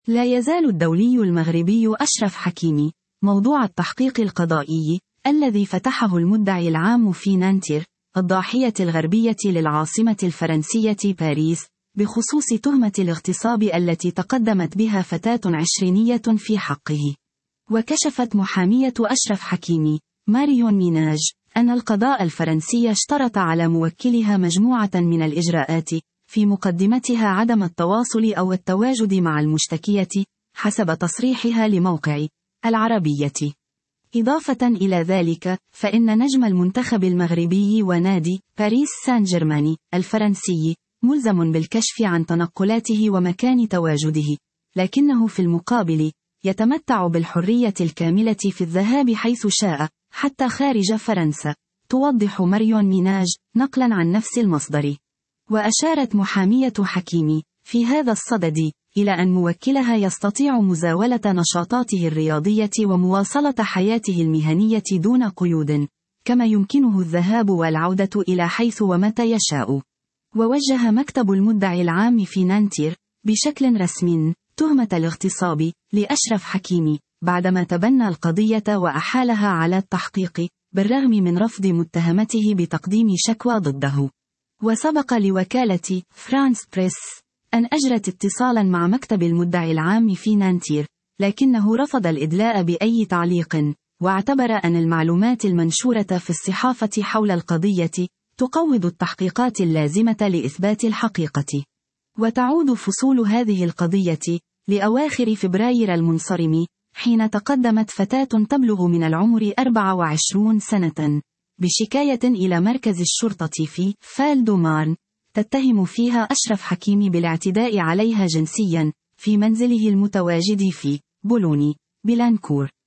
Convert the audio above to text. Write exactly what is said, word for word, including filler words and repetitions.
لا يزال الدولي المغربي أشرف حكيمي موضوع التحقيق القضائي الذي فتحه المدعي العام في نانتير الضاحية الغربية للعاصمة الفرنسية باريس بخصوص تهمة الاغتصاب التي تقدمت بها فتاة عشرينية في حقه. وكشفت محامية أشرف حكيمي ماريون ميناج أن القضاء الفرنسي اشترط على موكلها مجموعة من الإجراءات في مقدمتها عدم التواصل أو التواجد مع المشتكية حسب تصريحها لموقع العربية. إضافة إلى ذلك فإن نجم المنتخب المغربي ونادي باريس سان جيرمان الفرنسي ملزم بالكشف عن تنقلاته ومكان تواجده، لكنه في المقابل يتمتع بالحرية الكاملة في الذهاب حيث شاء حتى خارج فرنسا، توضح ماريون ميناج نقلا عن نفس المصدر. وأشارت محامية حكيمي في هذا الصدد إلى أن موكلها يستطيع مزاولة نشاطاته الرياضية ومواصلة حياته المهنية دون قيود، كما يمكنه الذهاب والعودة إلى حيث ومتى يشاء. ووجه مكتب المدعي العام في نانتير بشكل رسمي تهمة الاغتصاب لأشرف حكيمي بعدما تبنى القضية وأحالها على التحقيق بالرغم من رفض متهمته بتقديم شكوى ضده. وسبق لوكالة فرانس بريس أن أجرت اتصالا مع مكتب المدعي العام في نانتير، لكنه رفض الإدلاء بأي تعليق، واعتبر أن المعلومات المنشورة في الصحافة حول القضية تقوض التحقيقات اللازمة لإثبات الحقيقة. وتعود فصول هذه القضية لأواخر فبراير المنصرم، حين تقدمت فتاة تبلغ من العمر أربع وعشرين سنة بشكاية إلى مركز الشرطة في فال دو مارن تتهم فيها أشرف حكيمي بالاعتداء عليها جنسيا في منزله المتواجد في بولوني بلانكور.